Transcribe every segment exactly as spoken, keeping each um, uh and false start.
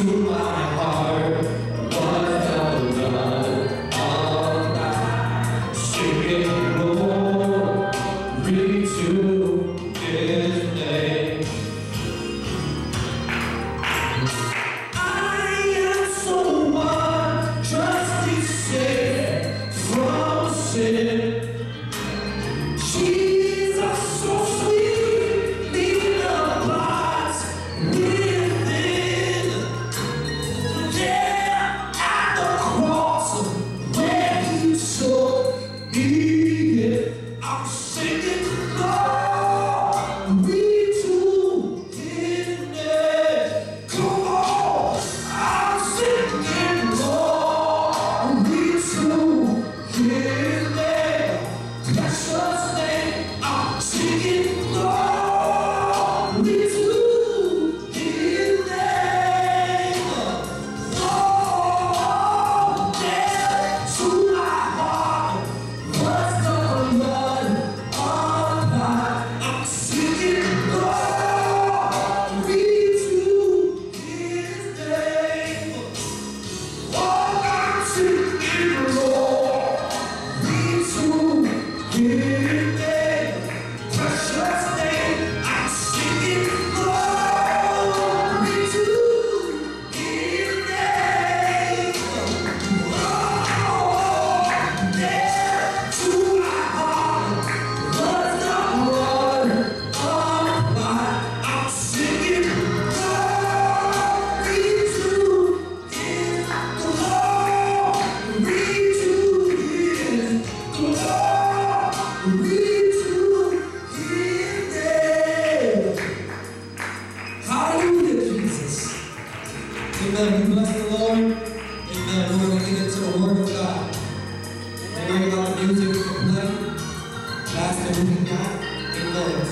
Amen. We bless the Lord. Amen. We're going to get into the Word of God. Don't worry about the music we can play. That's the we got. Amen.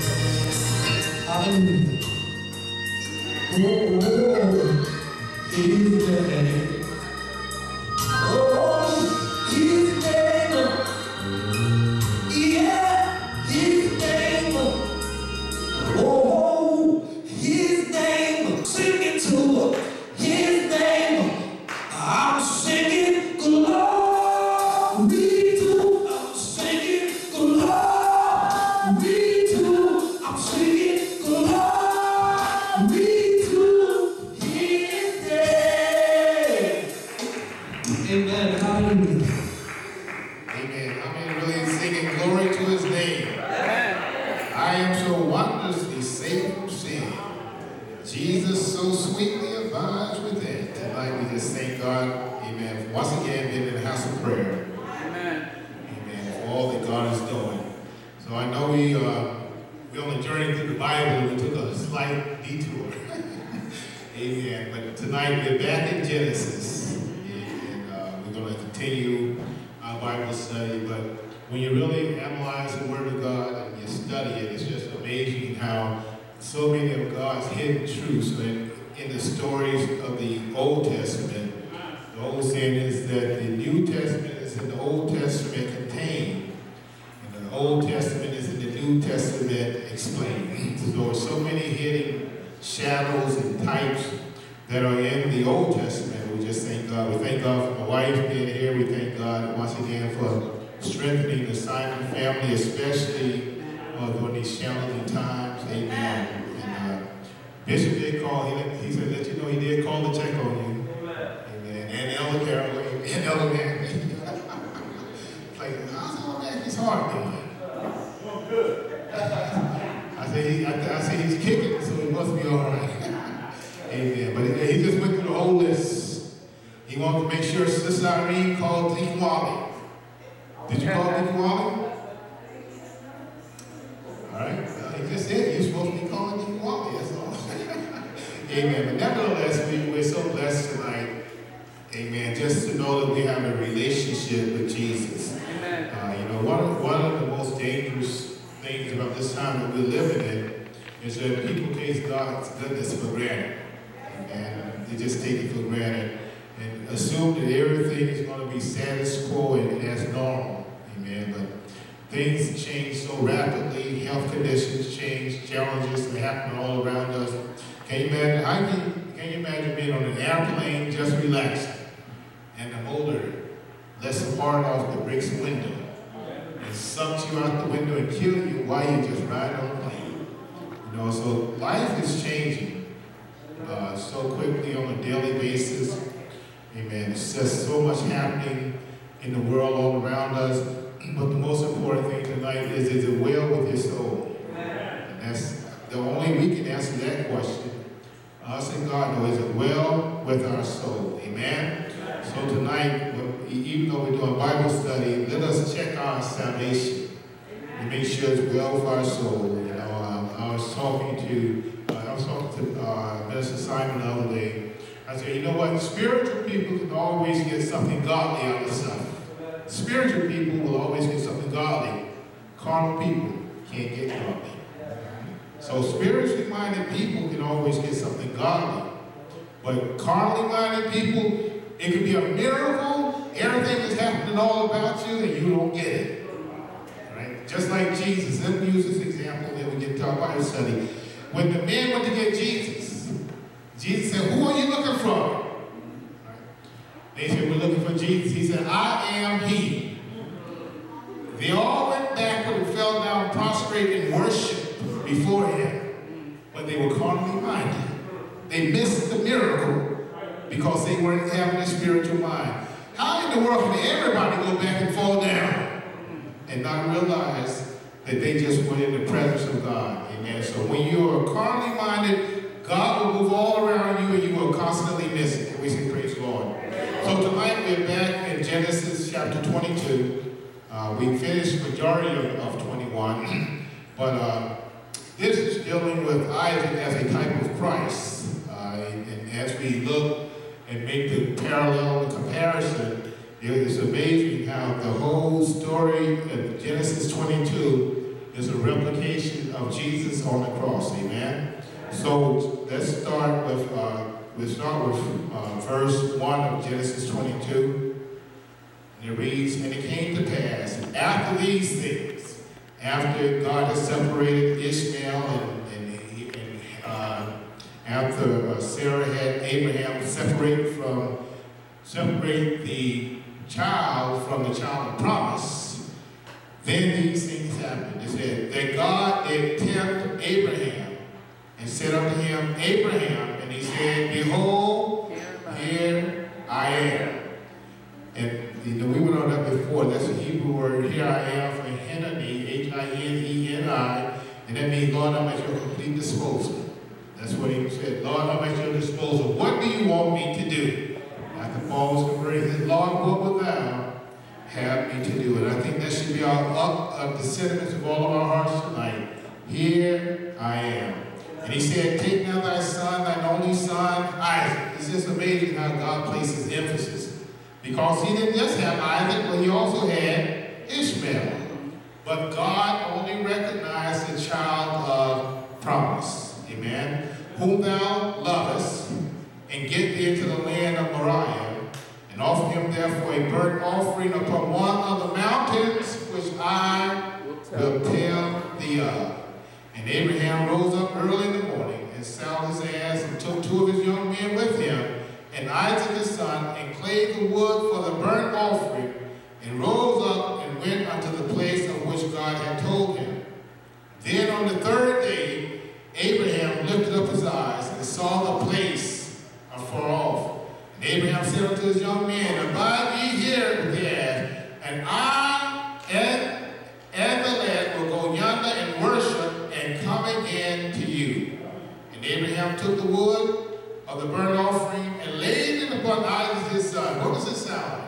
Hallelujah. Oh, oh, He's there. Oh, He's there. Yeah, His name. Oh, His name. Sing it to His name. I'm singing glory to. I'm singing glory to. I'm singing glory to His name. Amen. Hallelujah. Amen. I mean, really singing glory to His name. I am so wondrously saved from sin. Jesus so sweetly abides within. Tonight we just thank God, amen, once again being in the house of prayer. Amen. Amen. For all that God is doing. So I know we uh, we on a journey through the Bible. We took a slight detour. Amen. But tonight we're back in Genesis. And uh, we're going to continue our Bible study. But when you really analyze the Word of God and you study it, it's just amazing how so many of God's hidden truths in, in the stories of the Old Testament. The old saying is that the New Testament is in the Old Testament contained, and the Old Testament is in the New Testament explained. So there's so many hidden shadows and types that are in the Old Testament. We just thank God. We thank God for my wife being here. We thank God once again for strengthening the Simon family, especially uh, during these challenging times. Amen. And uh, Bishop did call. He, he said, let you know he did call to check on you. Amen. And Elder Carolyn and Elder Mary. Like, how's Elder Mary's heart doing? Oh, good. I say he, I, I say he's kicking, so he must be all right. Amen. But he, he just went through the whole list. He wanted to make sure Sister Irene called Deacon Wally. Did you call Deacon Wally? All right. Well, he just said you're supposed to be calling Deacon Wally. That's all. Amen. But nevertheless, we, we're so blessed tonight. Amen. Just to know that we have a relationship with Jesus. Amen. Uh, you know, one of, one of the most dangerous things about this time that we're living in is that people take God's goodness for granted. Amen. They just take it for granted and assume that everything is going to be status quo and as normal. Amen. But things change so rapidly. Health conditions change. Challenges that happen all around us. Can you imagine? I can, can can you imagine being on an airplane just relaxed and the motor lets the part off that breaks the window and sucks you out the window and kills you while you just ride on the plane? You know, so life is changing uh, so quickly on a daily basis. Amen. It's just so much happening in the world all around us. But the most important thing tonight is, is it well with your soul? And that's the only we can answer that question. Us and God know, is it well with our soul? Amen? So tonight, even though we're doing Bible study, let us check our salvation and make sure it's well with our soul. You know, um, I was talking to, uh, I was talking to uh, Minister Simon the other day. I said, you know what? Spiritual people can always get something godly out of stuff. Spiritual people will always get something godly. Carnal people can't get godly. So spiritually minded people can always get something godly. But carnally minded people, it could be a miracle. Everything is happening all about you and you don't get it. Right? Just like Jesus. Let me use this example that we get to our Bible study. When the men went to get Jesus, Jesus said, who are you looking for? They said, we're looking for Jesus. He said, I am he. They all went backward and fell down prostrate in worship before him. But they were carnally minded. They missed the miracle because they weren't having a spiritual mind. How in the world can everybody go back and fall down and not realize that they just were in the presence of God? Amen. So when you are carnally minded, God will move all around you and you will constantly miss it. Can we say praise the Lord? So tonight we're back in Genesis chapter twenty-two. Uh, we finished majority of, of twenty-one, but uh, this is dealing with Isaac as a type of Christ. Uh, and, and as we look and make the parallel, the comparison, it is amazing how the whole story of Genesis twenty-two is a replication of Jesus on the cross. Amen. So let's start with. Uh, We'll start with uh, verse one of Genesis twenty-two. And it reads, and it came to pass, after these things, after God had separated Ishmael, and, and, and uh, after uh, Sarah had Abraham separate from separate the child from the child of promise, then these things happened. It said that God did tempt Abraham and said unto him, Abraham, and he said, behold, here I am. And you know, we went on that before. That's the Hebrew word, here I am, for Hineni, H I N E N I. And that means, Lord, I'm at your complete disposal. That's what he said. Lord, I'm at your disposal. What do you want me to do? After Paul was converted, he said, Lord, what wilt thou have me to do? And I think that should be our up of the sentiments of all of our hearts tonight. Here I am. And he said, take now thy son, thine only son, Isaac. It's just amazing how God places emphasis. Because he didn't just have Isaac, but he also had Ishmael. But God only recognized the child of promise. Amen. Whom thou lovest, and get thee into the land of Moriah, and offer him therefore a burnt offering upon one of the mountains which I will tell thee of. And Abraham rose up early in the morning and saddled his ass and took two of his young men with him, and Isaac his son, and clave the wood for the burnt offering, and rose up and went unto the place of which God had told him. Then on the third day, Abraham lifted up his eyes and saw the place afar off. And Abraham said unto his young men, abide ye here with the ass, and I and, and the lad will go yonder and worship, and come again to you. And Abraham took the wood of the burnt offering and laid it upon Isaac his son. What does it sound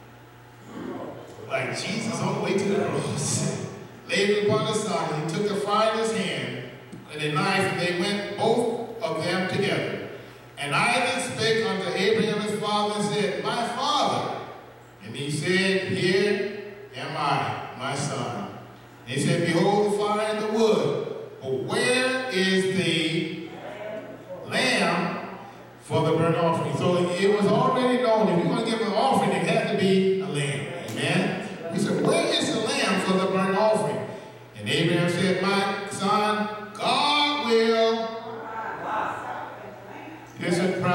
like? Like Jesus on the way to the cross. Laid it upon his son, and he took the fire in his hand and a knife, and they went both of them together. And Isaac spake unto Abraham his father and said, my father. And he said, here am I, my son. And he said, behold the fire and the wood. But where is the lamb for the burnt offering? So it was already known, if you're going to give an offering, it had to be a lamb. Amen? He said, where is the lamb for the burnt offering? And Abraham said, my son, God will. Here's a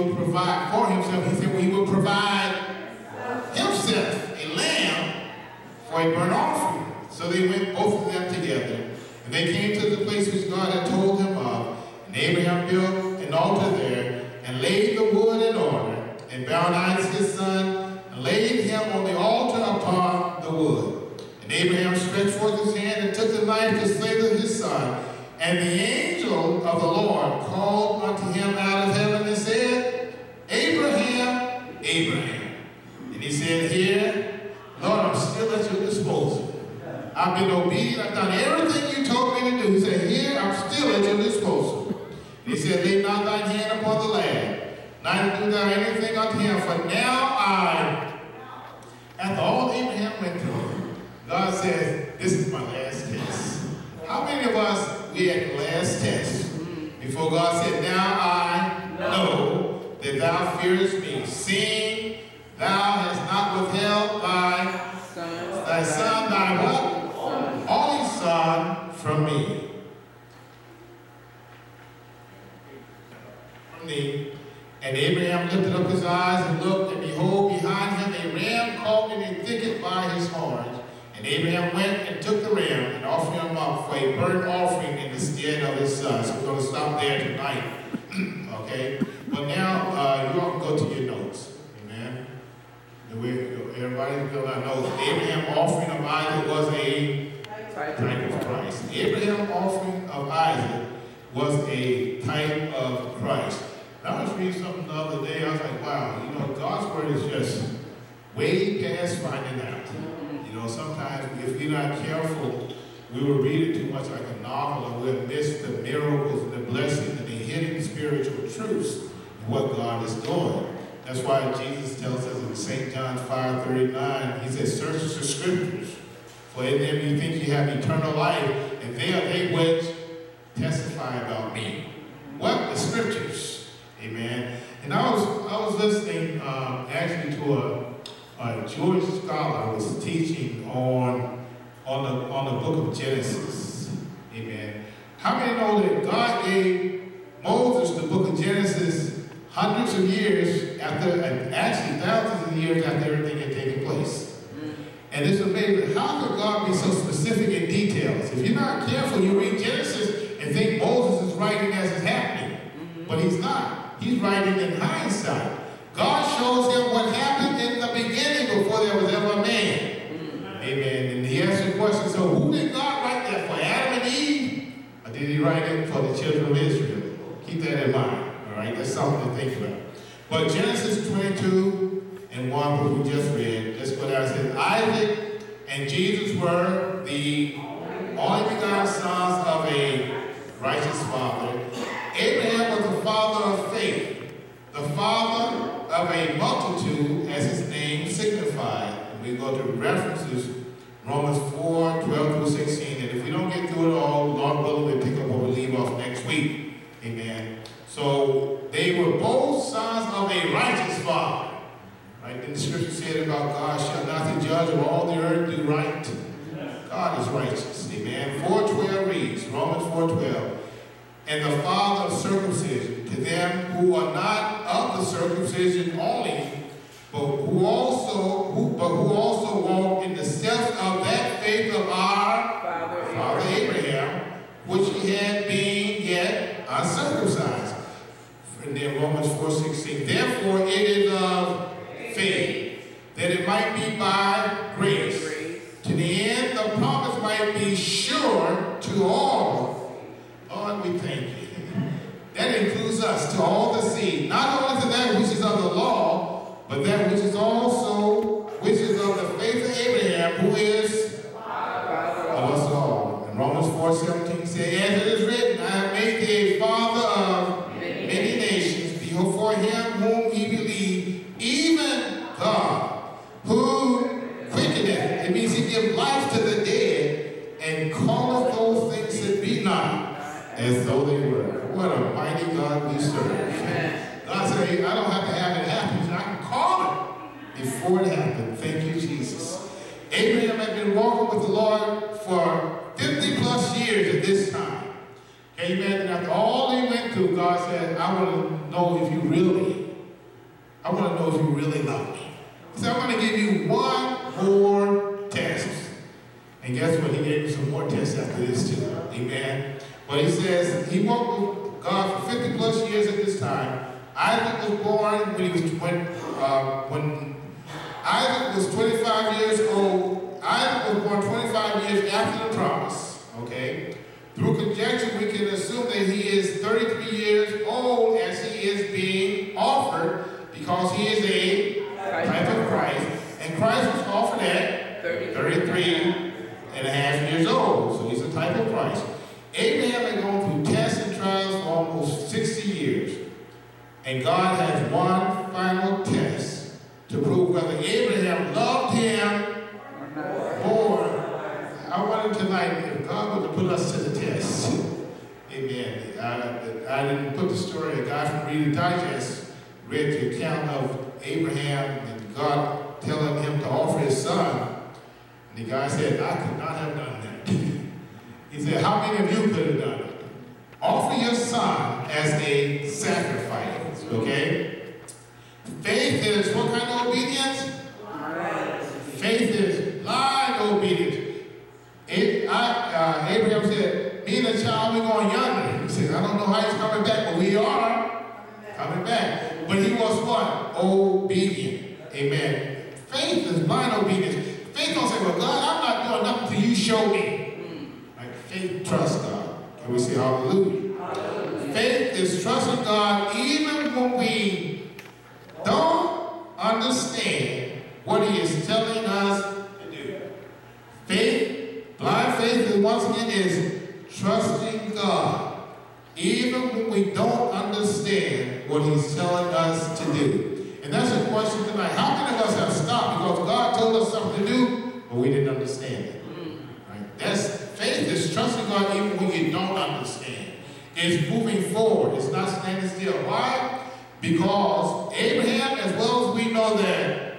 would provide for himself. He said, well, he would provide himself a lamb for a burnt offering. So they went, both of them together, and they came to the place which God had told him of. And Abraham built an altar there, and laid the wood in order, and bound Isaac his son, and laid him on the altar upon the wood. And Abraham stretched forth his hand, and took the knife to slay his son. And the angel of the Lord called unto him out of heaven, and said, Abraham, Abraham. And he said, Here, Lord, I'm still at your disposal. I've been obedient. I've done everything you told me to do. He said, Here, I'm still at your disposal. And he said, Lay not thine hand upon the lad, neither do thou anything unto him. For now I, after all Abraham went through, God says, This is my last test. How many of us, we at the last test, before God said, Now I know that thou fearest me, seeing thou hast not withheld thy son, thy son, thy what? Only son from me. From me. And Abraham lifted up his eyes and looked, and behold, behind him a ram caught in a thicket by his horns. And Abraham went and took the ram and offered him up for a burnt offering in the stead of his son. So we're going to stop there tonight. Okay? But now, uh, you all can go to your notes. Amen? Everybody will not know that Abraham offering of Isaac was a type of Christ. The Abraham offering of Isaac was a type of Christ. I was reading something the other day. I was like, wow, you know, God's word is just way past finding out. You know, sometimes if we're not careful, we will read it too much like a novel, and we'll miss the miracles and the blessings and the hidden spiritual truths of what God is doing. That's why Jesus tells us in Saint John five thirty-nine, he says, Search the scriptures, for in them you think you have eternal life, and they are they which testify about me. What? The scriptures. Amen. And I was I was listening um, actually to a, a Jewish scholar who was teaching on on the on the book of Genesis. Amen. How many know that God gave Moses the book of Genesis hundreds of years after, and actually thousands of years after everything had taken place? And it's amazing. How could God be so specific in details? If you're not careful, you read Genesis and think Moses is writing as it's happening. But he's not. He's writing in hindsight. God shows him what happened in the beginning before there was ever a man. Amen. And he asks the question, so who did God write that for? Adam and Eve? Or did he write it for the children of Israel? Keep that in mind. All right? That's something to think about. But Genesis twenty-two and one, what we just read, let's go down. It says, Isaac and Jesus were the only begotten sons of a righteous father. Abraham was the father of faith, the father of a multitude, as his name signified. And we go to references, Romans four, twelve through sixteen. And if we don't get through it all, Lord willing, we'll pick up where we leave off next week. Amen. So they were both sons of a righteous father. Right? And the scripture said about God shall not the judge of all the earth do right. God is righteous. Amen. four twelve reads, Romans four twelve. And the father of circumcision, to them who are not of the circumcision only, but who also who, but who also walk in the steps of that faith of our Father, Father Abraham, which he had been yet uncircumcised. And then Romans four sixteen. Therefore it is of faith, that it might be by grace, to the end the promise might be sure to all. Lord, we thank you. That includes us, to all the seed, not only to that which is of the law, but that which is also, which is of the faith of Abraham, who is of us all. And Romans four seventeen says, as it is written, I have made thee a father of many, many nations, before him whom ye believe, even God, who quickeneth. It means he gives life to the dead, and calleth those things that be not as though they were. What a mighty God we serve. God said, I don't have to have it happen. I can call it before it happened. Thank you, Jesus. Abraham had been walking with the Lord for fifty plus years at this time. Can you imagine? After all they went through, God said, I want to know if you really me one more test. And guess what? He gave me some more tests after this too. Amen. But he says he walked with God for fifty plus years at this time. Isaac was born when he was when uh, when Isaac was twenty-five years old. Isaac was born twenty-five years after the promise. Okay. Through conjecture, we can assume that he is thirty-three years old as he is being offered, because he is a type of Christ, and Christ was offered at thirty-three and a half years old. So he's a type of Christ. Abraham had gone through tests and trials for almost sixty years. And God has one final test to prove whether Abraham loved him or. I wanted tonight, if God were to put us to the test. Amen. I, I didn't put the story. A guy from Reader's Digest read the account of Abraham and God telling him to offer his son. And the guy said, I could not have done that. He said, how many of you could have done it? Offer your son as a sacrifice, okay? Faith is what kind of obedience? Faith is blind obedience. It, I, uh, Abraham said, me and the child, we're going yonder. He said, I don't know how he's coming back, but we are coming back. But he was what? Obedient. Amen. Faith is blind obedience. Faith don't say, well, God, I'm not doing nothing till you show me. Like faith trusts God. Can we say hallelujah? Hallelujah. Faith is trusting God even when we don't understand what he is telling us to do. Faith, blind faith, is, once again, is trusting God even when we don't understand what he's telling us to do. And that's a question tonight. How many of us have stopped because God told us something to do, but we didn't understand it? Right? That's faith is trusting God even when you don't understand. It's moving forward. It's not standing still. Why? Because Abraham, as well as we know that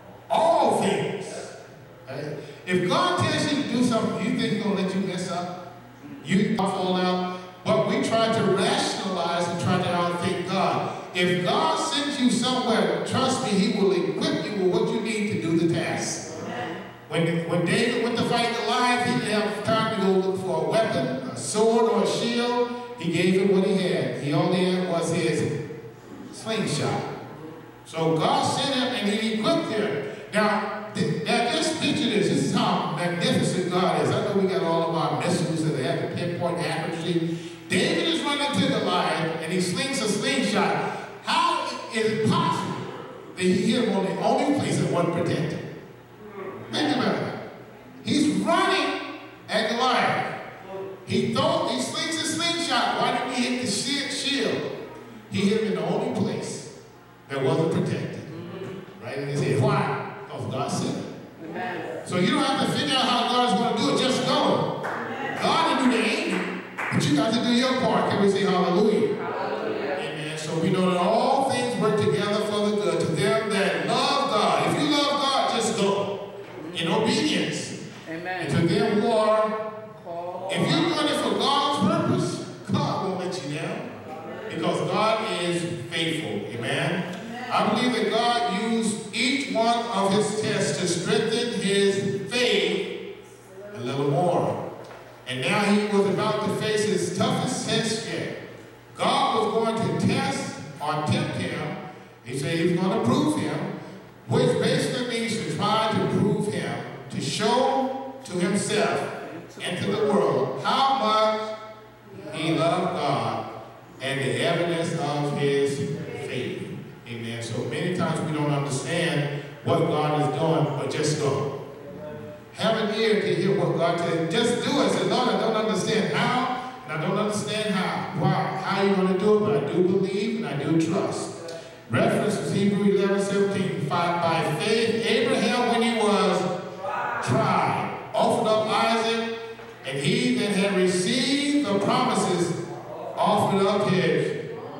all things, right? If God tells you to do something, you think he's going to let you mess up? You fall out. But we try to rationalize and try to outthink God. If God sends you somewhere, trust me, he will equip you with what you need to do the task. When, when David went to fight Goliath, he didn't have time to go look for a weapon, a sword, or a shield. He gave him what he had. He only had was his slingshot. So God sent him and he equipped him. Now, th- now just picture this. This is how magnificent God is. I know we got all of our missiles that have a pinpoint accuracy. David is running to Goliath and he slings a slingshot. How is it possible that he hit him on the only place that wasn't protected? Think about it. He's running at Goliath. He thought he slings a slingshot. Why didn't he hit the shield? He hit him in the only place that wasn't protected. Right in his head. Why? Because God said it. So you don't have to figure out how God's going to do it. Just go. God will do the aiming, but you got to do your part. Can we say hallelujah? Hallelujah. Amen. So we know that all things work together for the good to them that love God. If you love God, just go in obedience. Amen. And to them who are, if you're doing it for God's purpose, God won't let you down. Because God is faithful. Amen. I believe that God used each one of his tests to strengthen his faith a little more. And now he was about to face his toughest test yet. God was going to test or tempt him. He said he was going to prove him, which basically means to try to prove him, to show to himself and to the world how much he loved God and the evidence of his faith. Amen. So many times we don't understand what God is doing, but just go. Have an ear to hear what God says. Just do it. Say, Lord, I don't understand how, and I don't understand how. Wow, how you're going to do it, but I do believe and I do trust. Reference is Hebrews eleven seventeen. By faith, Abraham, when he was tried, offered up Isaac, and he that had received the promises offered up his.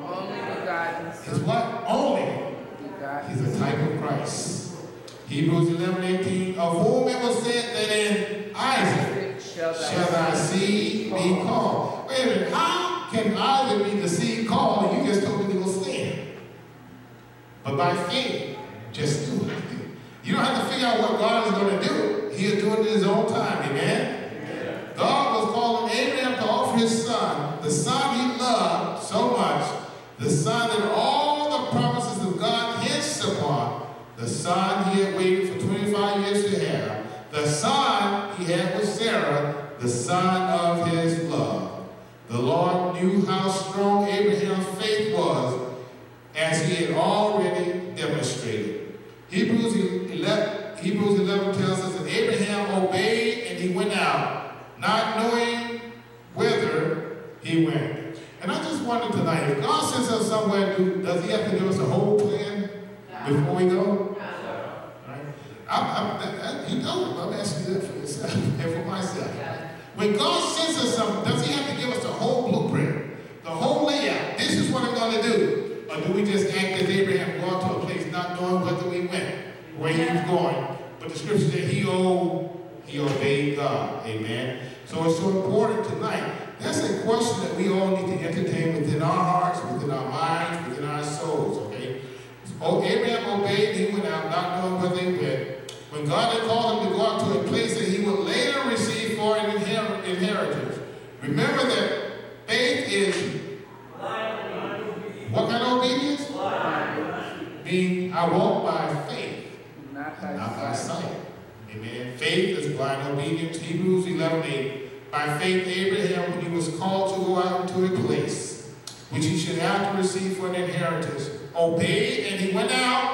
His what? Only. He's a type of Christ. Hebrews eleven eighteen, of whom it was said that in Isaac shall thy seed be called. Wait a minute, how can Isaac be the seed called and you just told me to go stand? But by faith, just do it. You don't have to figure out what God is going to do. He'll do it in his own time. Amen? Amen. God was calling Abraham to offer his son, the son he loved so much, the son that all the promises of God hinged upon, the son he had waited for twenty-five years to have, the son he had with Sarah, the son of his love. The Lord knew how strong Abraham's faith was, as he had already demonstrated. Hebrews eleven, Hebrews eleven tells us that Abraham obeyed and he went out, not knowing whither he went. And I just wonder tonight, if God sends us somewhere new, does he have to give us a whole plan before we go? Right? I'm, I'm, that, that, you know, I'm asking you that for yourself and for myself. When God sends us something, does he have to give us the whole blueprint, the whole layout? This is what I'm going to do. Or do we just act as Abraham, go out to a place not knowing whether we went, where he was going? But the scripture said he, owed, he obeyed God. Amen. So it's so important tonight. That's a question that we all need to entertain within our hearts, within our minds, within our souls. Okay? Oh, Abraham obeyed, he went out not knowing whether he went. When God had called him to go out to a place that he would later receive for an inher inheritance. Remember that faith is what kind of obedience? Meaning, I walk by faith, not by, not by sight. Amen. Faith is blind obedience. Hebrews eleven eight. By faith, Abraham, when he was called to go out into a place which he should have to receive for an inheritance, obeyed, and he went out.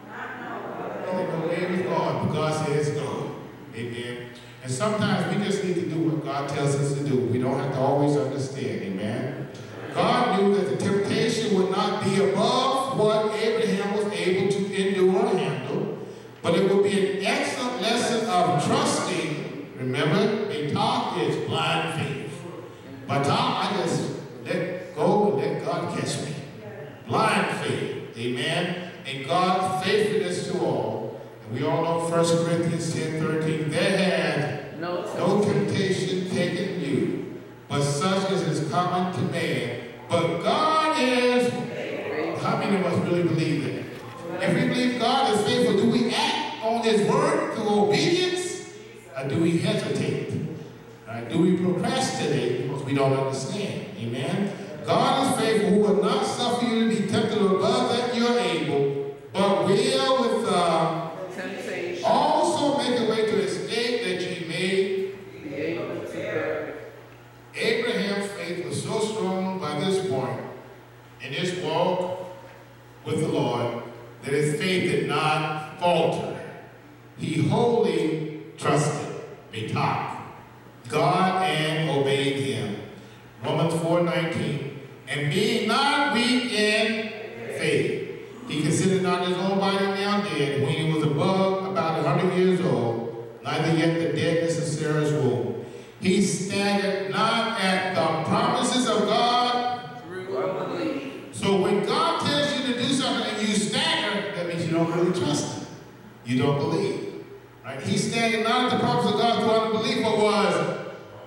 He didn't know where he was going, but God says go. Amen. And sometimes we just need to do what God tells us to do. We don't have to always understand. Amen. God knew that the temptation would not be above what Abraham was able to endure and handle, but it would be an excellent lesson of trusting. Remember, a talk is blind faith. But talk, I just let go and let God catch me. Blind faith. Amen. And God's faithfulness to all. And we all know First Corinthians ten thirteen. There had no, no temptation taken you, but such as is common to man. But God is, how many of us really believe that? If we believe God is faithful, do we act on his word through obedience? Or do we hesitate? Right? Do we procrastinate because we don't understand? Amen? God is faithful, who will not suffer you to be tempted above that you are able, but will with uh, temptation also make a way to escape that you may be able to bear. Abraham's faith was so strong by this point in his walk with the Lord that his faith did not falter. He wholly trusted, Mitak, God, and obeyed him. Romans four nineteen. And being not weak in faith, he considered not his own body now dead, when he was above about a hundred years old, neither yet the deadness of Sarah's womb. He staggered not at the promises of God through unbelief. So when God tells you to do something and you stagger, that means you don't really trust him. You don't believe. Right? He staggered not at the promises of God through unbelief, but was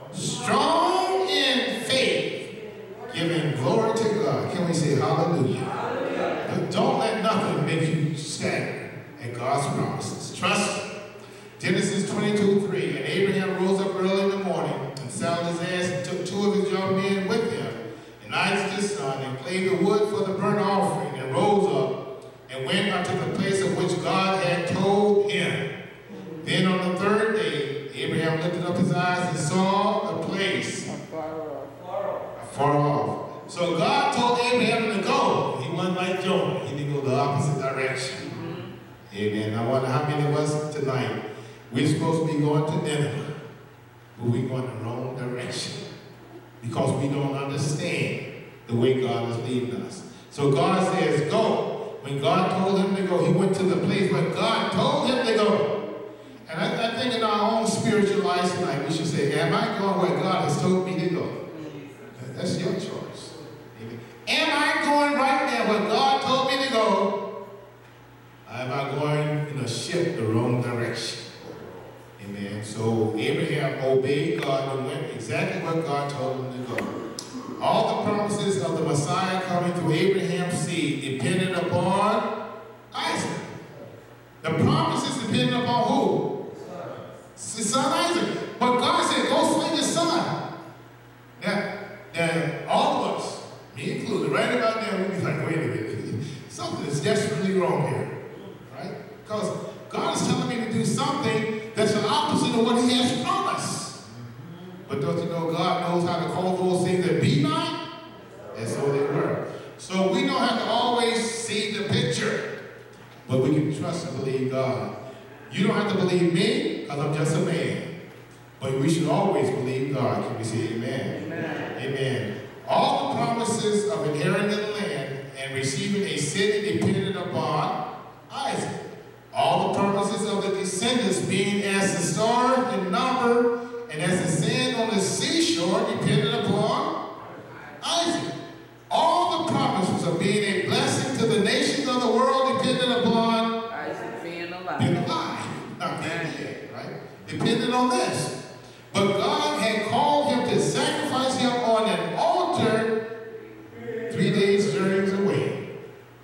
strong in faith, giving glory to God. Can we say hallelujah? Hallelujah. But don't let nothing make you stagger at God's promises. Trust him. Genesis twenty-two three. And Abraham rose up early in the morning and saddled his ass and took two of his young men with him, and Isaac his son, and clave the wood for the burnt offering, and rose up and went unto the place of which God had told him. Then on the third day, Abraham lifted up his eyes and saw a place far off. So God told Abraham to go. He wasn't like Jonah. He didn't go the opposite direction. Mm-hmm. Amen. I wonder how many of us tonight, we're supposed to be going to Nineveh, but we're going the wrong direction because we don't understand the way God is leading us. So God says, go. When God told him to go, he went to the place where God told him to go. And I, I think in our own spiritual life tonight, we should say, am I going where God has told me to go? That's your choice. Amen. Am I going right now where God told me to go? Or am I going in a ship the wrong direction? Amen. So Abraham obeyed God and went exactly where God told him to go. All the promises of the Messiah coming through Abraham's seed depended upon Isaac. The promises is desperately wrong here, right? Because God is telling me to do something that's the opposite of what he has promised. But don't you know God knows how to call those things that be not? And so they were. So we don't have to always see the picture, but we can trust and believe God. You don't have to believe me, because I'm just a man. But we should always believe God. Can we say amen? Amen. Amen. All the promises of inheriting the land and receiving a city depended upon Isaac. All the promises of the descendants being as the stars in number and as the sand on the seashore depended upon Isaac. All the promises of being a blessing to the nations of the world depended upon Isaac being alive. Being alive. Not being dead, right? Depended on this. But God had called him to sacrifice him on an altar three days' journeys away.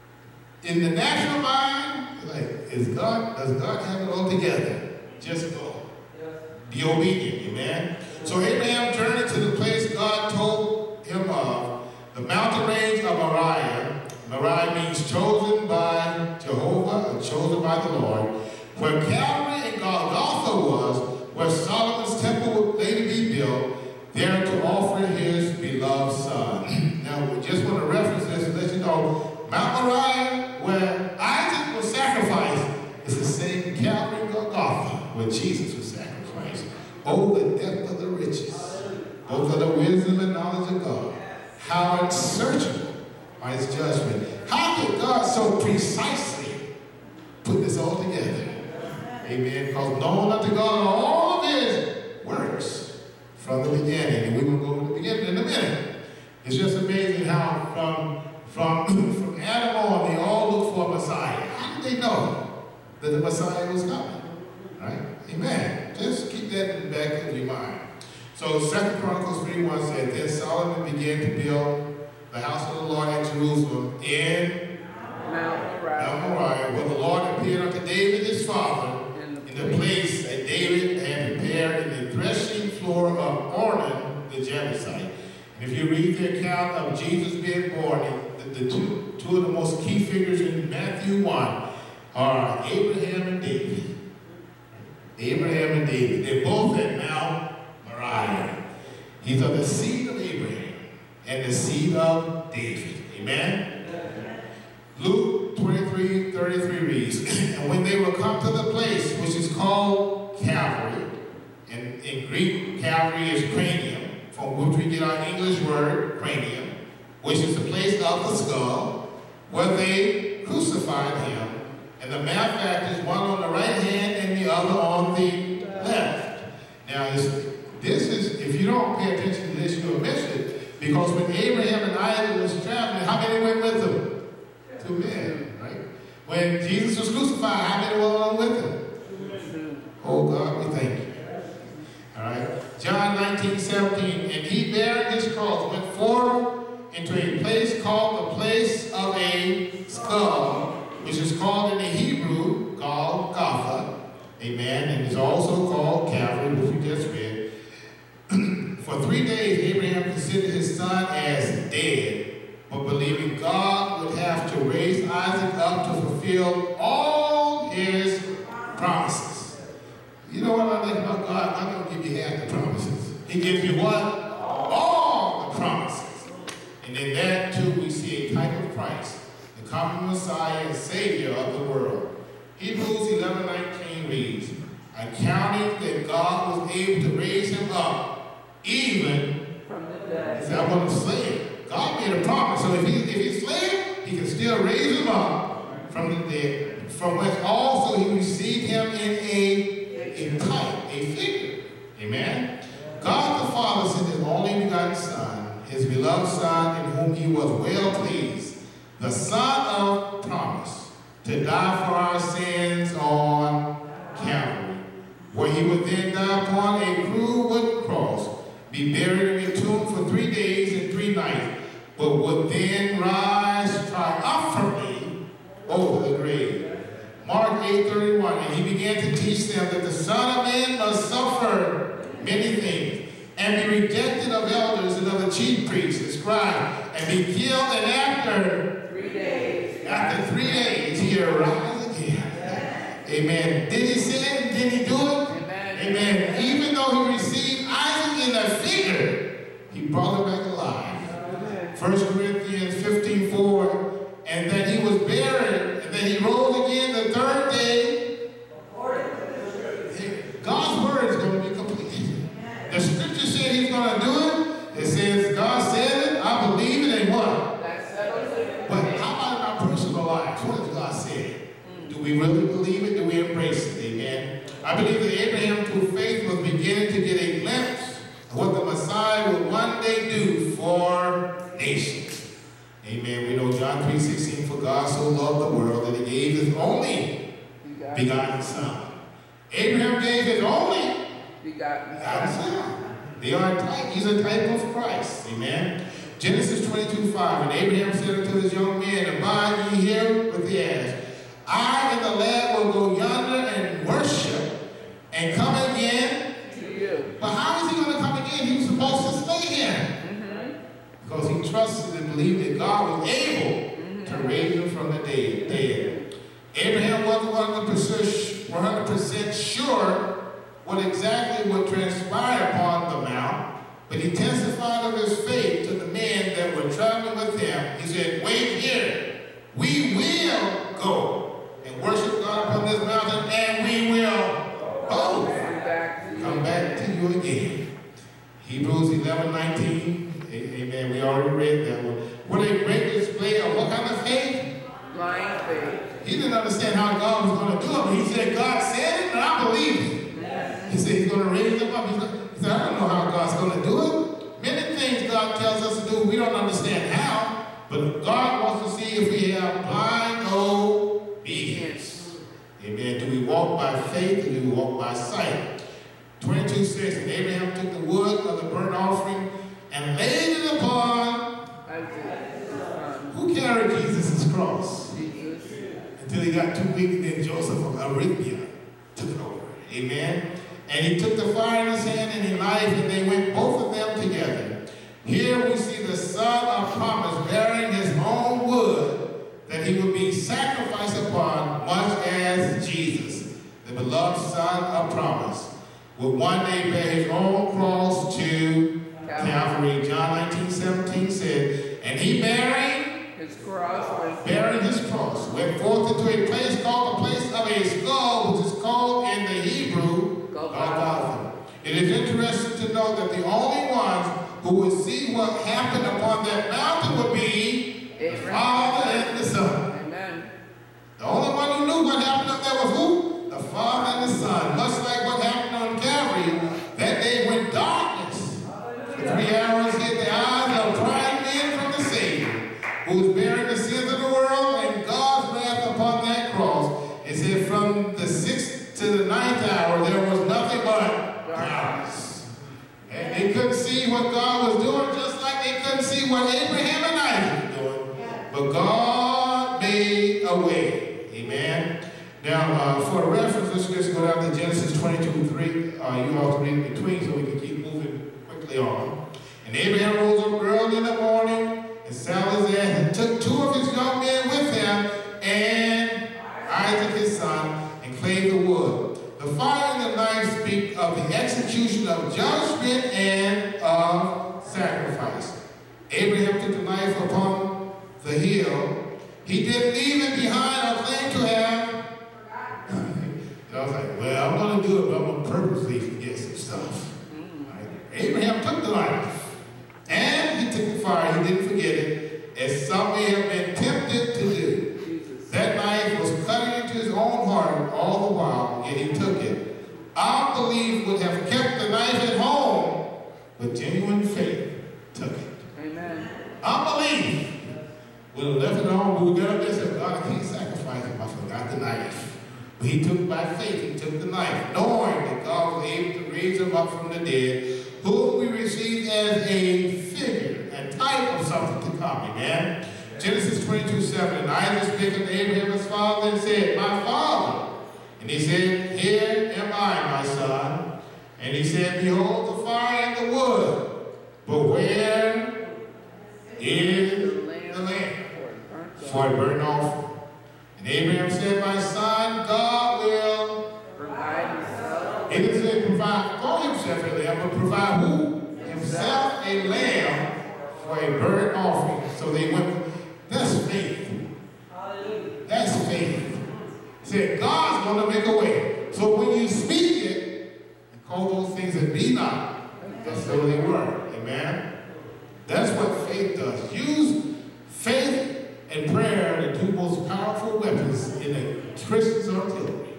In the natural mind, like, is God, does God have it all together? Just go. Be obedient, amen? So Abraham journeyed to the place God told him of, the mountain range of Moriah. Moriah means chosen by Jehovah, or chosen by the Lord, where Calvary and Golgotha was, where Solomon's temple would later be built, there to offer his beloved son. Now, we just want to reference this and let you know, Mount Moriah, where Isaac was sacrificed, is the same Calvary and Golgotha, where Jesus was sacrificed. Oh, the depth of the riches, both of the wisdom and knowledge of God. How unsearchable are his judgment. How could God so precisely put this all together? Amen. Because known unto God all of his works from the beginning. And we will go to the beginning in a minute. It's just amazing how from, from, from Adam on, they all looked for a Messiah. How did they know that the Messiah was coming? Right? Amen. Just keep that in the back of your mind. So Second Chronicles three one said, then Solomon began to build the house of the Lord at Jerusalem in Mount Moriah, Mount Moriah, where the Lord appeared unto David his father, the place that David had prepared in the threshing floor of Ornan the Jebusite. And if you read the account of Jesus being born, the, the two, two of the most key figures in Matthew one are Abraham and David. Abraham and David. They're both at Mount Moriah. These are the seed of Abraham and the seed of David. Amen? Luke twenty-three thirty-three reads, and when they were come to the place which is called Calvary, and in Greek, Calvary is cranium, from which we get our English word cranium, which is the place of the skull, where they crucified him, and the malefactors, one on the right hand and the other on the left. Now, this, this is, if you don't pay attention to this, you'll miss it, because when Abraham and Isaac was traveling, how many went with them? Two men, right? When Jesus was crucified, how many were along with him? Oh God, we thank you. All right. John nineteen seventeen, and he bearing his cross went forward into a place called the place of a skull, which is called in the Hebrew called Golgotha. Amen. And is also called Calvary, which we just read. For three days Abraham considered his son as dead, but believing God would have to raise Isaac up to fulfill all his promises. You know what I like about God? I'm not going to give you half the promises. He gives you what? All the promises. And in that, too, we see a type of Christ, the coming Messiah and Savior of the world. Hebrews eleven nineteen reads, accounting that God was able to raise him up, even from the dead. Is that what I'm saying? God made a promise, so if he if he slayed, he can still raise him up from the dead, from which also he received him in a, a type, a figure. Amen? God the Father sent his only begotten Son, his beloved Son, in whom he was well pleased, the Son of promise, to die for our sins on Calvary, where he would then die upon a cruel wooden cross, be buried in a tomb for three days and three nights, but would then rise triumphantly over the grave. Mark eight thirty-one, and he began to teach them that the Son of Man must suffer many things, and be rejected of elders and of the chief priests and scribes, and be killed, and after three days, after three days, he arise again. Amen. Did he sin? Did he do it? Amen. Amen. Even though he received Isaac in a figure, he brought him back alive. First Corinthians fifteen four, and that he was buried, and that he rose again the third day. God's word is going to be complete. The scripture said he's going to do it. It says God said it, I believe it, and what? But how about in our personal lives? What has God said? Do we really believe it? Do we embrace it? Amen. I believe that Abraham, through faith, was beginning to get a glimpse of what the Messiah would one day do for nations. Amen. We know John three sixteen, for God so loved the world that he gave his only begotten Son. Abraham gave his only begotten Son. They are a type. He's a type of Christ. Amen. Genesis twenty-two five, and Abraham said unto his young men, abide ye here with the ass. I and the lad will go yonder and worship and come again to you. But how is he going to come again? He was supposed to stay here. Mm-hmm. Because he trusted and believed that God was able mm-hmm. to raise him from the dead. dead. Abraham wasn't one hundred percent sure what exactly would transpire upon the mount, but he testified of his faith to the men that were traveling with him. He said, wait here. We will go and worship God upon this mountain, and we will both come back to you again. Hebrews eleven nineteen. Amen. We already read that one. What a great display of what kind of faith? Blind faith. He didn't understand how God was going to do it, but he said, God said it, and I believe it. Yeah. He said he's going to raise them up. He's like, he said, I don't know how God's going to do it. Many things God tells us to do, we don't understand how, but God wants to see if we have blind obedience. Amen. Do we walk by faith or do we walk by sight? twenty-two six, and Abraham took the wood of the burnt offering and laid it upon. Who carried Jesus' cross? Jesus. Until he got too weak, and then Joseph of Arimathea took it over. Amen. And he took the fire in his hand and a knife, and they went both of them together. Here we see the son of promise bearing his own wood that he would be sacrificed upon, much as Jesus, the beloved son of promise, would one day bear his own cross to Calvary. John nineteen seventeen said, and he bearing his cross, bearing his cross, went forth into a place called the place of a skull, which is called in the Hebrew Golgotha. It is interesting to know that the only ones who would see what happened upon that mountain would be Abraham. The Father and the Son. Amen. The only one who knew what happened up there was who? The Father and the Son. Much like what happened on Calvary, that day when darkness, the three arrows hit the eyes of prime men from the Savior, who was bearing the sins of the world and God's wrath upon that cross. It said from the sixth to the ninth hour, there was nothing but darkness. And they couldn't see what God was doing, just like they couldn't see what Abraham and Isaac were doing. But God made a way. Amen. Now, uh, for reference, let's just go down to Genesis twenty-two three. Uh, you all can read in between so we can keep moving quickly on. And Abraham rose up early in the morning and saddled his ass and took two of his young men with him and Isaac his son and clave the wood. The fire and the knife speak of the execution of judgment and of sacrifice. Abraham took the knife upon the hill. He didn't leave it behind or claim to have. I was like, well, I'm going to do it, but I'm going to purposely forget some stuff. Right? Abraham took the knife, and he took the fire. He didn't forget it, as some may have been tempted to do. Jesus. That knife was cutting into his own heart all the while, yet he took it. Unbelief would have kept the knife at home, but genuine faith took it. Amen. Unbelief would have left it at home. We would get up there and say, God, I can't sacrifice him. I forgot the knife. But he took by faith, he took the knife, knowing that God was able to raise him up from the dead, whom we received as a figure, a type of something to come. Amen. Genesis twenty-two seven, and Isaac spake unto Abraham his father and said, my father. And he said, here am I, my son. And he said, behold the fire and the wood, but where is the lamb for a burnt offering? And Abraham himself a lamb, but provide who? Himself a lamb for a burnt offering. So they went, that's faith. That's faith. He said, God's going to make a way. So when you speak it, you call those things that be not, as though they were. Amen? That's what faith does. Use faith and prayer, the two most powerful weapons in the Christian's artillery.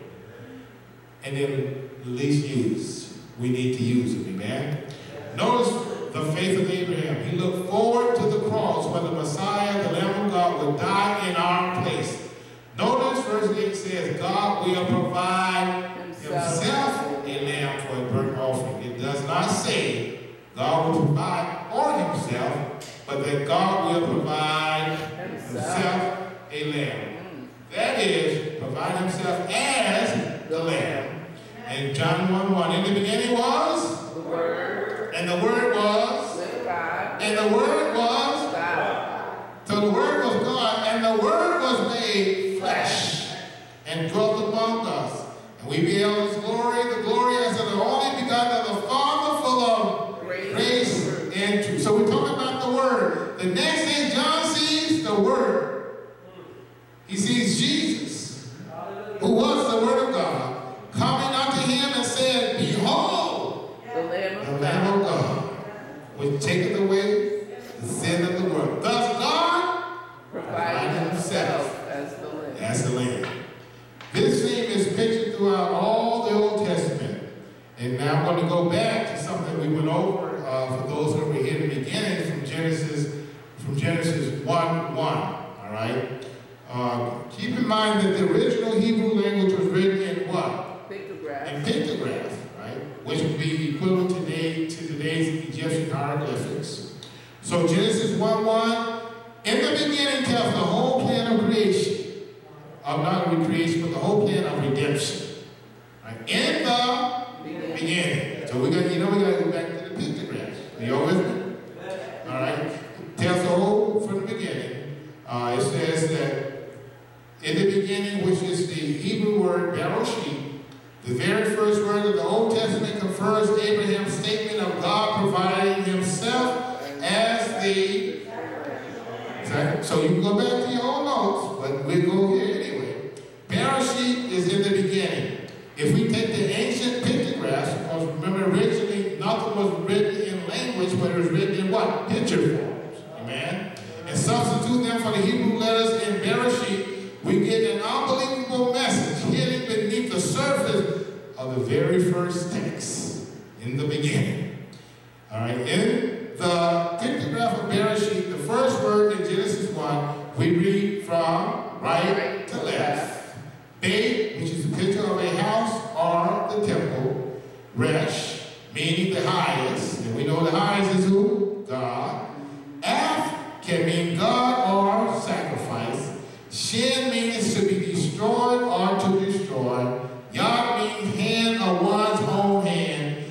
And then the least used. We need to use them. Amen? Notice the faith of Abraham. He looked forward to the cross where the Messiah, the Lamb of God, would die in our place. Notice verse eight says, God will provide himself, himself a lamb for a burnt offering. It does not say God will provide for himself, but that God will provide himself a lamb. That is, provide himself as the lamb. And John one one, in the beginning was the Word, and the Word was with God, and the Word was God. So the Word was God, and the Word was made flesh and dwelt among us. And we beheld his glory, the glory as of the only begotten of the Father, full of grace, grace and truth. So we're talking about the Word. The next thing John sees, the Word. He sees Jesus, who was the Word of God, coming unto him and said, Behold, The Lamb of the God, Lamb of God, which taketh away the sin of the world. Thus God providing himself as the Lamb. as the Lamb. This theme is pictured throughout all the Old Testament. And now I'm going to go back to something we went over uh, for those who were here in the beginning from Genesis, from Genesis one one. All right. Uh, keep in mind that the original Hebrew language was written in what? Pictograph. In pictograph, right? Which would be equivalent today to today's Egyptian hieroglyphics. So Genesis one one, in the beginning tells the whole plan of creation. Of not only creation, but the whole plan of redemption. Right? In the beginning. beginning. So we got, you know, we got to go back to the pictographs. Are you all with me? All right. Tells the whole from the beginning. Uh, it says that in the beginning, which is the Hebrew word Bereshit, the very first word of the Old Testament confers Abraham's statement of God providing himself as the. Exactly. So you can go back to your own notes, but we'll go here anyway. Bereshit is in the beginning. If we take the ancient pictographs, because remember originally nothing was written in language, but it was written in what? Picture forms. Amen? And substitute them for the Hebrew letters in Bereshit, we get an unbelievable message hidden beneath the surface of the very first text in the beginning. All right, in the pictograph of Bereshit, the first word in Genesis one, we read from right to left. Beit, which is a picture of a house or the temple. Resh, meaning the highest, and we know the highest is who? God. Af can mean God or sacrifice. Shin means to be destroyed or to destroy. Yod means hand or one's own hand.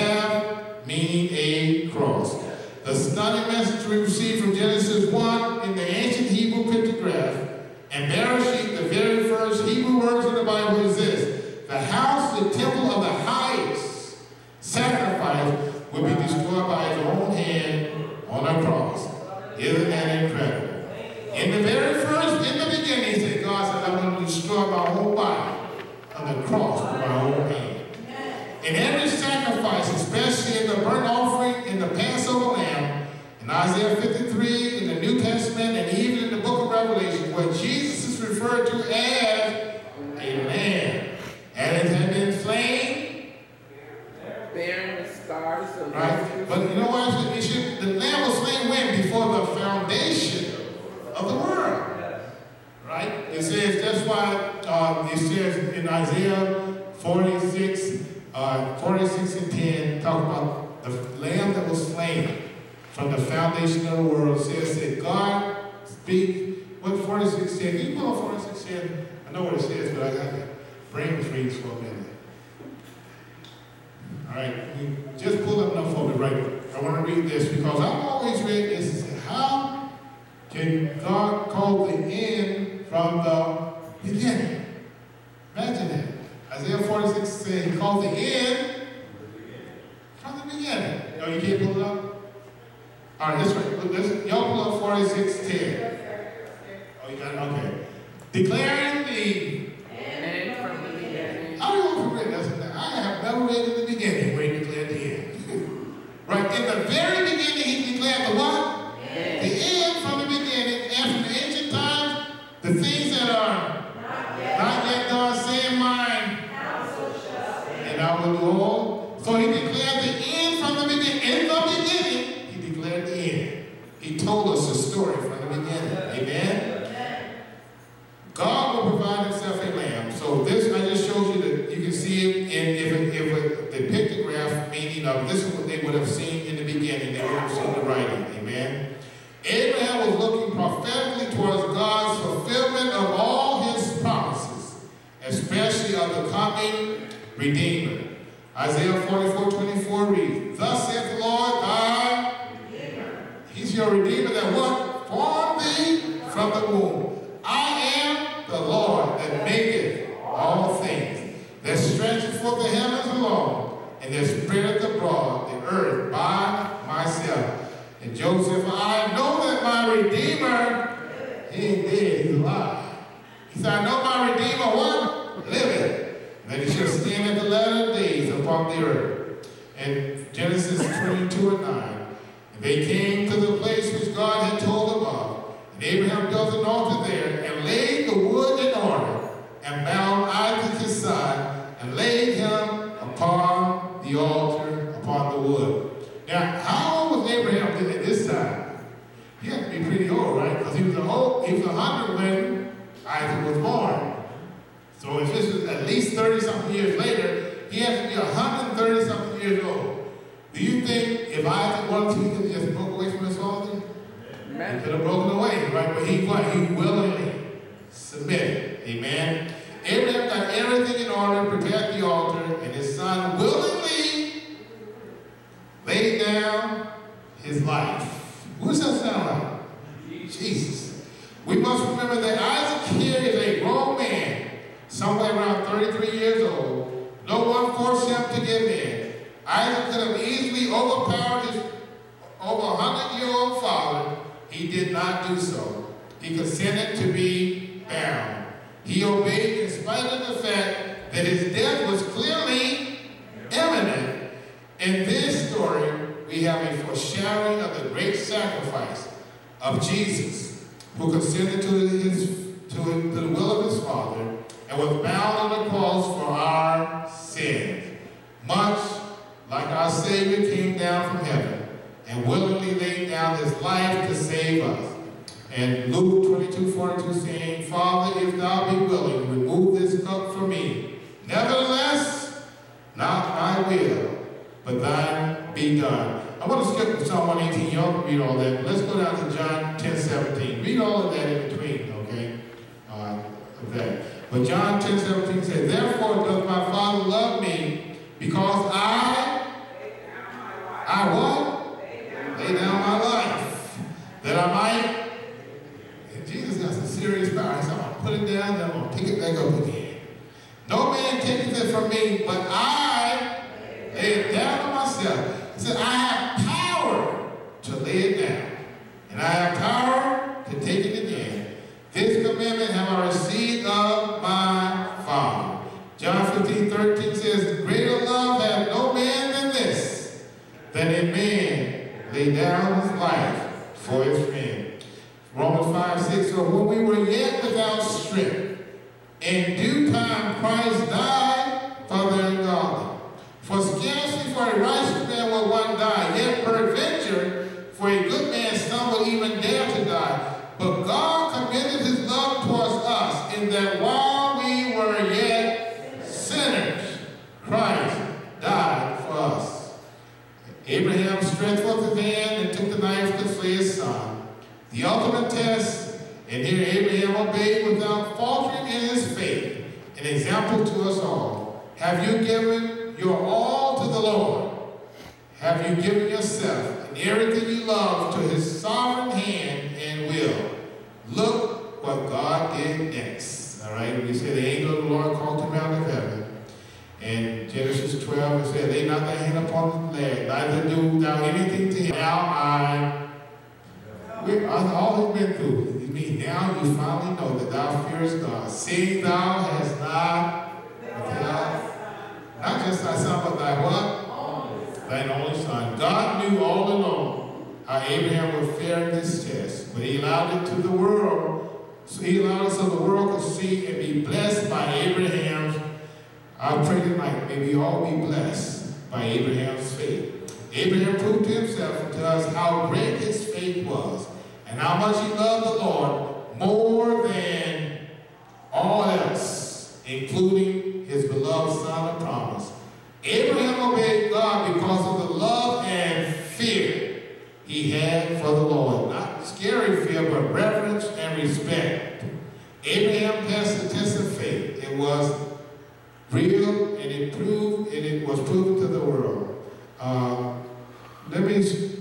Tav meaning a cross. The stunning message we received from Genesis one in the ancient Hebrew pictograph and Bereshit, the very first Hebrew words in the Bible is this: the house, the temple of the highest sacrifice will be destroyed by his own hand on a cross. Isn't that incredible? In the very first, in the beginning, he said, God said, I'm going to destroy my whole body on the cross with my own hand. In every sacrifice, especially in the burnt offering, in the Passover lamb, in Isaiah fifty-three, in the New Testament, and even in the book of Revelation, where Jesus is referred to as a lamb. And it had been slain. Bearing the scars of right? But you know what? It should, the lamb was slain when? Before the foundation of the world. Right? It says, that's why uh, it says in Isaiah forty-six, uh, forty-six and ten, talk about the lamb that was slain from the foundation of the world. It says that God speak, what forty-six said? Can you pull up forty-six said? I know what it says, but I got to brain freeze for a minute. All right, we just pull up enough for me right now. I want to read this because I've always read this. How can God call the end from the beginning? Imagine that. Isaiah forty-six says he called the end Oh, you can't pull it up? All right, this one. Let's, y'all pull up forty-six ten. Oh, you got it? Okay. Declaring the... And from the beginning. I don't know if you read that. I have never read in the beginning where he declared the end. Right? In the very beginning, he declared the what? End. The end from the beginning. And from the ancient times, the things that are not yet, not yet done, say in mind. And I will do all. So he declared the end from the beginning. In the beginning, he declared the end. He told us the story from the beginning. Amen? God will provide himself a lamb. So this, I just showed you that you can see it in if it, if it, the pictograph, meaning of this is what they would have seen in the beginning. They would have seen the writing. Amen? Abraham was looking prophetically towards God's fulfillment of all his promises, especially of the coming Redeemer. Isaiah forty-four twenty-four reads, Thus saith the Lord, thy Redeemer. He's your Redeemer that what? Formed thee from the womb. I am the Lord that maketh all things, that stretcheth forth the heavens alone, and that spreadeth abroad the earth by myself. And Joseph, I know that my Redeemer, he ain't dead, he's alive. He said, I know my Redeemer, what? Liveth. That he shall stand at the latter days upon the earth. And Genesis twenty-two and nine. And they came to the place which God had told them of. And Abraham built an altar there, and laid the wood in order, and bound Isaac his son, and laid him upon the altar, upon the wood. Now, how old was Abraham at this time? He had to be pretty old, right? Because he was a old, he was a hundred when Isaac was born. So if this is at least thirty-something years later, he has to be one hundred thirty-something years old. Do you think if Isaac wanted to, he could just broke away from his father? Amen. He could have broken away, right? But he what? He willingly submitted. Amen. Abraham got everything in order, prepared the altar, and his son willingly laid down his life. Who does that sound like? Jesus. We must remember that Isaac here is a grown man, somewhere around thirty-three years old. No one forced him to give in. Isaac could have easily overpowered his over a hundred-year-old father. He did not do so. He consented to be bound. He obeyed in spite of the fact that his death was clearly imminent. In this story, we have a foreshadowing of the great sacrifice of Jesus, who consented to, his, to, to the will of his Father and was bound on the cross for our sins, much like our Savior came down from heaven and willingly laid down his life to save us. And Luke twenty-two forty-two saying, Father, if thou be willing, remove this cup from me. Nevertheless, not my will, but thine be done. I want to skip to Psalm one eighteen. Y'all can read all that. Let's go down to John ten seventeen. Read all of that in between, okay? Uh, of that. But John ten seventeen says, Therefore doth my Father love me, because I, I what? Lay down my life, that I might. And Jesus got some serious power. He said, I'm going to put it down, then I'm going to pick it back up again. No man taketh it from me, but I lay it down to myself. He said, I have power to lay it down, and I have power to take it again. This commandment have I received of my Father. John fifteen thirteen says, Greater love hath no man than this, that a man lay down his life for his friend. Romans five six, so when we were yet without strength, in due time Christ died for the ungodly. For scarcely for a righteous man will one die, yet peradventure for a good man stumble even dare to die. But God commended his love towards us, in that while we were yet sinners, Christ died for us. Abraham stretched forth his hand and took the knife to slay his son. The ultimate test, and here Abraham obeyed without faltering in his faith, an example to us all. Have you given your all to the Lord? Have you given yourself and everything you love to his sovereign hand and will? Look what God did next. All right, we say the angel of the Lord called him out of heaven. And Genesis twelve, it said, lay not thy hand upon lad, neither do thou anything to him. Now I, we, all he's been through, you mean now you finally know that thou fearest God, seeing thou hast not, thou, not just thy son, but thy what? Thine only son. God knew all along how Abraham would fare in this test, but he allowed it to the world. So he allowed it so the world could see and be blessed by Abraham's. I pray tonight, may we all be blessed by Abraham's faith. Abraham proved to himself and to us how great his faith was and how much he loved the Lord more than all else, including his beloved son of promise. Abraham obeyed God because of the love and fear he had for the Lord. Not scary fear, but reverence and respect. Abraham passed the test of faith. It was real, and it proved, and it was proven to the world. Uh, let me just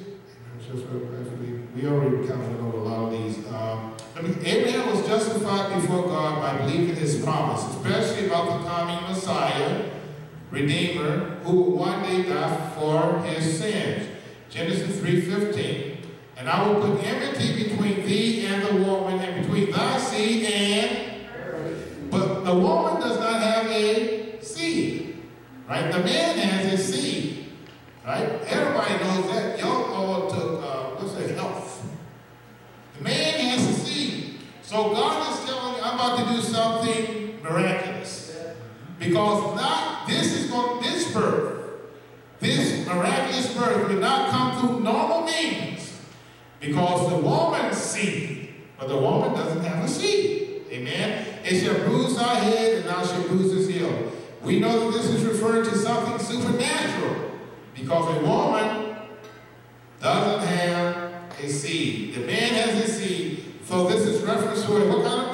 we already kind of know a lot of these. Um, let me, Abraham was justified before God by believing his promise, especially about the coming Messiah, Redeemer, who will one day die for his sins. Genesis three fifteen. And I will put enmity between thee and the woman, and between thy seed and. But the woman does not have a seed, right? The man has a seed, right? Everybody knows that. Y'all all took, uh, what's that, health. The man has a seed. So God is telling you, I'm about to do something miraculous. Because not, this is going, this birth, this miraculous birth will not come through normal means. Because the woman's seed, but the woman doesn't have a seed. Amen. It shall bruise thy head, and thou shalt bruise his heel. We know that this is referring to something supernatural, because a woman doesn't have a seed. The man has a seed. So this is reference to a what kind of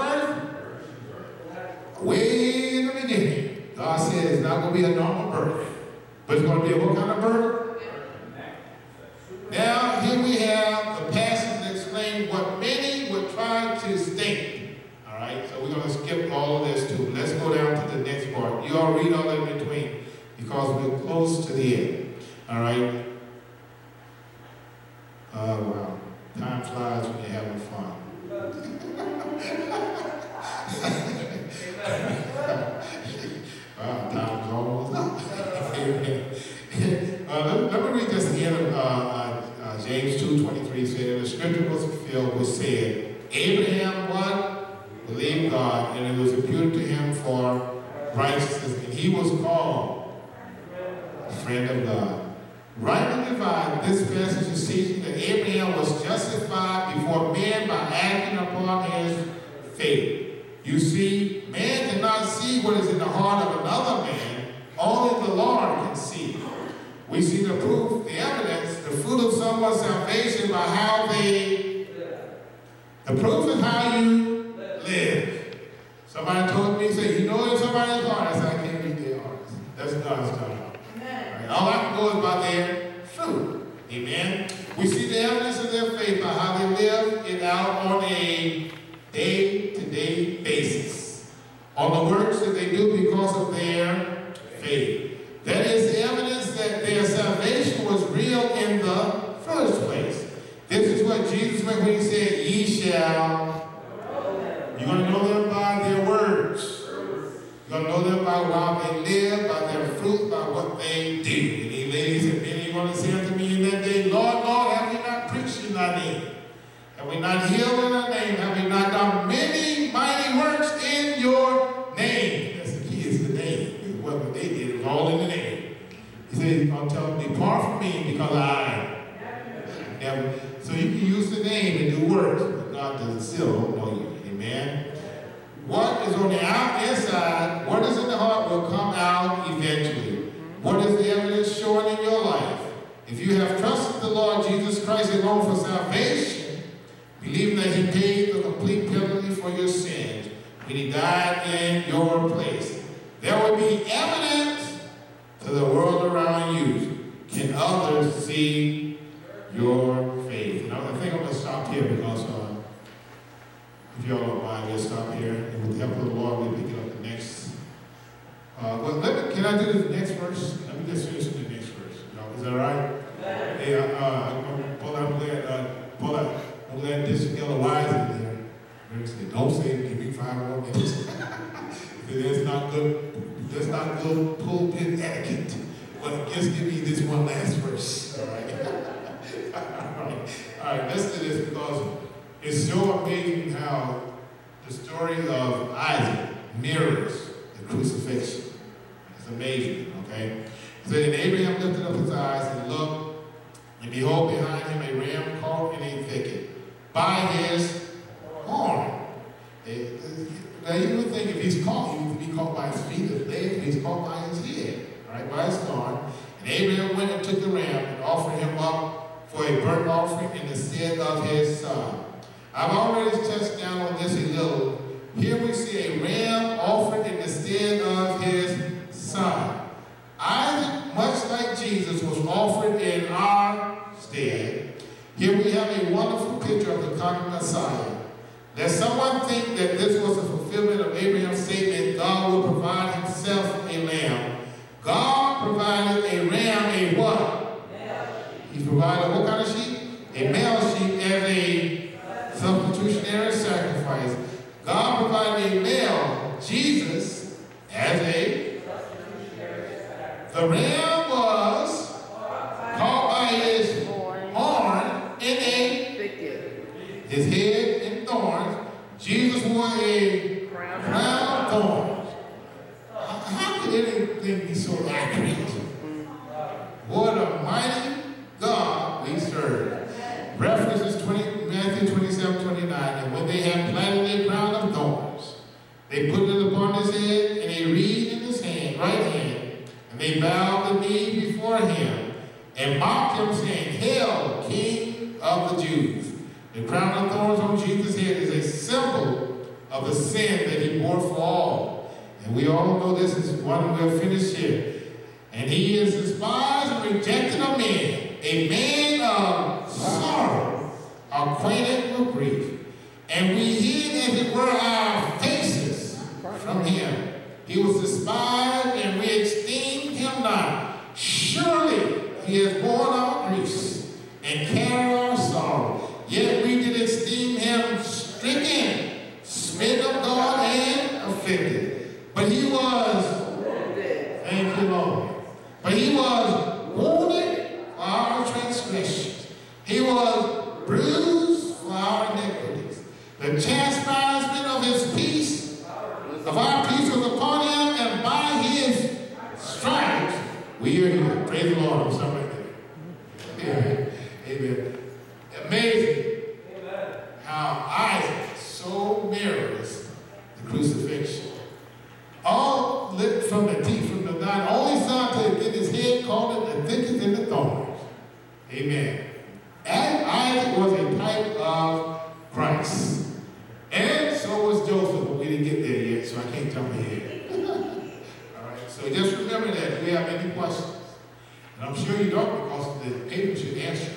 birth? Way in the beginning, God said it's not going to be a normal birth, but it's going to be a what kind of birth? Now here we have the passage that explains what many would try to state. So we're going to skip all of this too. Let's go down to the next part. You all read all that in between because we're close to the end. All right? Uh, wow. Time flies when you're having fun. Wow, time's almost up. uh, let, let me read this again. Uh, uh, uh, James two twenty-three said, the scripture was fulfilled, which said, Abraham what? Believed God, and it was imputed to him for righteousness, and he was called a friend of God. Rightly divided, this passage is teaching that Abraham was justified before men by acting upon his faith. You see, man cannot see what is in the heart of another man. Only the Lord can see. We see the proof, the evidence, the fruit of someone's salvation by how they, the proof is how you live. Somebody told me, say, you know in somebody's heart. I said, I can't read their hearts. That's God's job. Right? All I can go is by their fruit. Amen. We see the evidence of their faith by how they live it out on a day-to-day basis. On the works that they do because of their faith. That is the evidence that their salvation was real in the first place. This is what Jesus meant when he said, ye shall. You're going to know them by their words. You're going to know them by how they live, by their fruit, by what they do. And he ladies and men, you're going to say unto me in that day, Lord, Lord, have we not preached in thy name? Have we not healed in thy name? Have we not done many mighty works in your name? That's the key, is the name. What they did, it was all in the name. He said, I'll tell them, depart from me because I never. So you can use the name and do works, but God doesn't still know you. Amen. What is on the out inside, what is in the heart will come out eventually. What is the evidence showing in your life? If you have trusted the Lord Jesus Christ alone for salvation, believing that he paid the complete penalty for your sins when he died in your place, there will be evidence to the world around you. Can others see your faith? And I think I'm going to stop here because uh, if y'all don't mind, we'll stop here. And with the help of the Lord, we'll pick it up the next. Uh, well, let me, can I do the next verse? Let me just finish the next verse. Y'all, is that all right? That's not good. That's not good pulpit etiquette. But just give me this one last verse. All right. All right. All right. Let's do this because it's so amazing how the story of Isaac mirrors the crucifixion. It's amazing. Okay. So then Abraham lifted up his eyes and looked, and behold, behind him a ram caught in a thicket by his horn. Now you would think if he's caught, he would be caught by his feet, his legs, but he's caught by his head, right, by his horn. And Abraham went and took the ram and offered him up for a burnt offering in the stead of his son. I've already touched down on this a little. Here we see a ram offered in the stead of his son. Isaac, much like Jesus, was offered in our stead. Here we have a wonderful picture of the coming Messiah. Let someone think that this was a fulfillment of Abraham's statement, God will provide himself a lamb. God provided a ram, a what? He provided what kind of sheep? A male sheep as a substitutionary sacrifice. God provided a male, Jesus, as a the ram was caught by his horn in a thicket. His head in thorns. Jesus wore a crown of thorns. How could anything be so accurate? What a mighty God we serve. References twenty, Matthew twenty-seven, twenty-nine. And when they had planted a crown of thorns, they put it upon his head and a reed in his hand, right hand. And they bowed the knee before him and mocked him, saying, Hail, King of the Jews. The crown of thorns on Jesus' head is a symbol of the sin that he bore for all. And we all know this is one we'll finish here. And he is despised and rejected of men, a man of sorrow, acquainted with grief. And we hid, as it were, our faces from him. He was despised, and we esteemed him not. Surely he has borne our griefs and carried our sorrow. Yet we did esteem him stricken, smitten of God, and afflicted. But he was, thank you, Lord. But he was wounded for our transgressions. He was bruised for our iniquities. The chastisement of his peace, of our peace was upon him, and by his stripes we are healed. Praise the Lord. I'm sorry. Amen. Amen. Amazing. Amen. How Isaac so mirrors the crucifixion. All lit from the teeth, from the not only son to get his head caught in the thickest in the thorns. Amen. And Isaac was a type of Christ. And so was Joseph, but we didn't get there yet, so I can't jump ahead. All right, so just remember that if we have any questions, and I'm sure you don't because the paper should answer.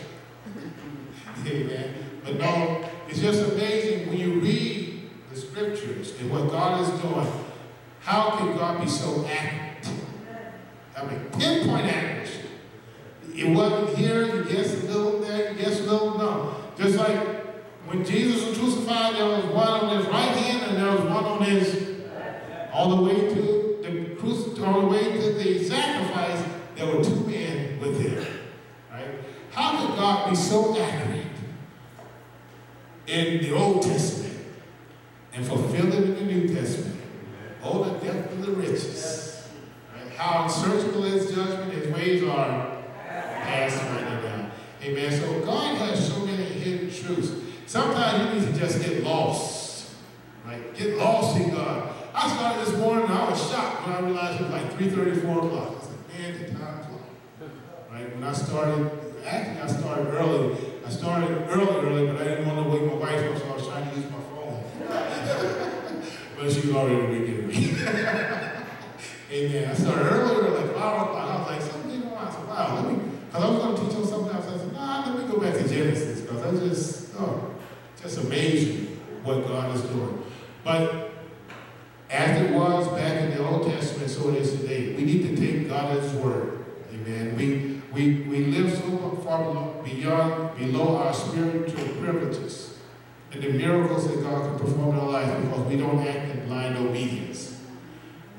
Amen. But no, it's just amazing when you read the scriptures and what God is doing. How can God be so accurate? I mean, pinpoint accuracy. It wasn't here, you guess a little there, you guess a little, no. Just like when Jesus was crucified, there was one on his right hand and there was one on his, all the way to the crucifix, all the way to the sacrifice, there were two men with him. Right? How could God be so accurate in the Old Testament and fulfill it in the New Testament? Oh, the depth of the riches. Right? How unsearchable his judgment, his ways are past right now. Amen. So God has so many hidden truths. Sometimes you need to just get lost. Right? Get lost in God. I started this morning and I was shocked when I realized it was like three thirty, four o'clock. I said, man, the time's long. Right? When I started, actually I started early. I started early, early, but I didn't want to wake my wife up, so I was trying to use my phone. But she was already waking me. Amen. I started early, early, like five o'clock. I was like, something on. I said, wow, let me, because I was going to teach on something else. I said, nah, let me go back to Genesis, because I just, oh, just amazing what God is doing. But as it was back in the Old Testament, so it is today. We need to take God at his word. Amen. We we we live so far below, beyond, below our spiritual privileges and the miracles that God can perform in our life because we don't act in blind obedience.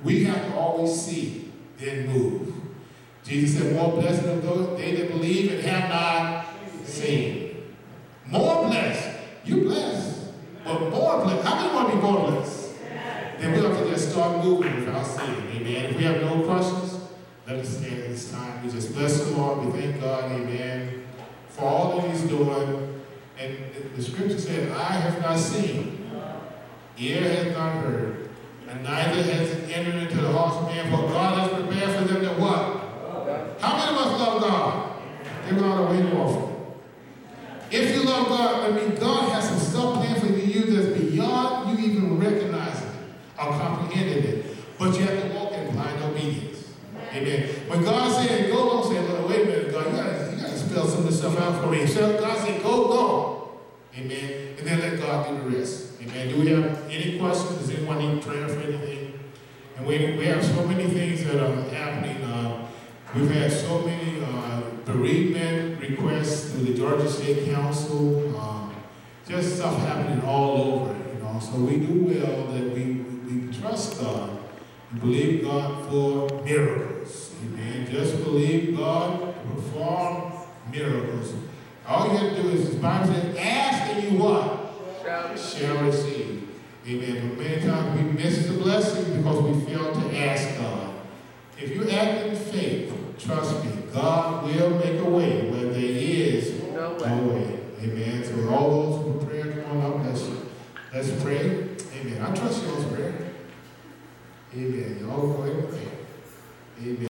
We have to always see, then move. Jesus said, more blessed are those they that believe and have not seen. More blessed. You blessed. But more blessed. How many want to be more blessed? Then we have to just start moving without seeing. Amen. If we have no questions, let us stand at this time. We just bless the Lord. We thank God, amen, for all that he's doing. And the scripture said, eye have not seen, ear has not heard, and neither has it entered into the heart of man, for God has prepared for them that what? How many of us love God? Give God a waiting offering. If you love God, I mean, God has some stuff planned for you that's beyond you even recognizing or comprehending it. But you have to walk in blind obedience. Amen. When God said, go, don't say, wait a minute, God, you got you to spell some of this stuff out for me. So God said, go, go. Amen. And then let God do the rest. Amen. Do we have any questions? Does anyone need prayer for anything? And we, we have so many things that are happening. Uh, we've had so many uh, bereavement requests through the Georgia State Council. Um, just stuff happening all over, you know. So we do well that we, we trust God and believe God for miracles. Amen. Just believe God to perform miracles. All you have to do is, the Bible says, ask and you what? Shall, Shall receive. Amen. But many times we miss the blessing because we fail to ask God. If you act in faith, trust me, God will make a way where there is no way. No way. Amen. So all those who pray, come on up. Let's, let's pray. Amen. I trust y'all's prayer. Amen. Y'all go ahead and pray. Amen.